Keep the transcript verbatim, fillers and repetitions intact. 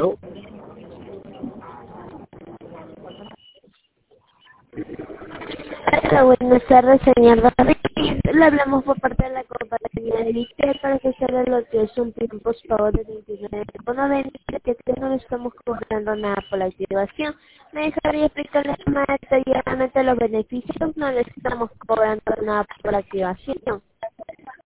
Hello. Hola, buenas tardes, señor David. Le hablamos por parte de la compañía de Viter para ofrecerle lo que es un plan postpago de veintinueve con noventa, que no le estamos cobrando nada por la activación. Me dejaría explicarle más detalladamente los beneficios. No le estamos cobrando nada por la activación.